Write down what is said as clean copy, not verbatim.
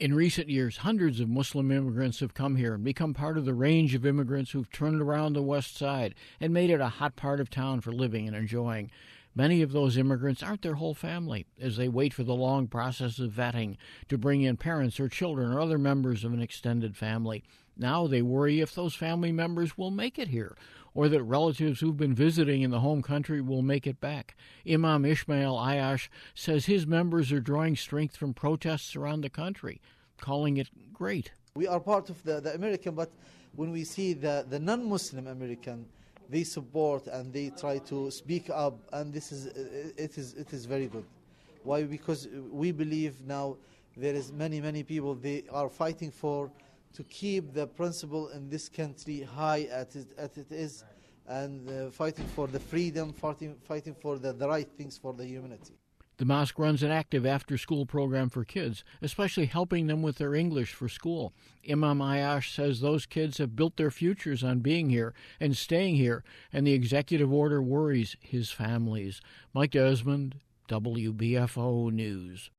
In recent years, hundreds of Muslim immigrants have come here and become part of the range of immigrants who've turned around the West Side and made it a hot part of town for living and enjoying. Many of those immigrants aren't their whole family as they wait for the long process of vetting to bring in parents or children or other members of an extended family. Now they worry if those family members will make it here or that relatives who've been visiting in the home country will make it back. Imam Ismail Ayash says his members are drawing strength from protests around the country, calling it great. We are part of the American, but when we see the non-Muslim American, they support and they try to speak up, and it is very good. Why? Because we believe now there is many people, they are fighting to keep the principle in this country high as it is, and fighting for the freedom, fighting for the right things for the humanity. The mosque runs an active after-school program for kids, especially helping them with their English for school. Imam Ayash says those kids have built their futures on being here and staying here, and the executive order worries his families. Mike Desmond, WBFO News.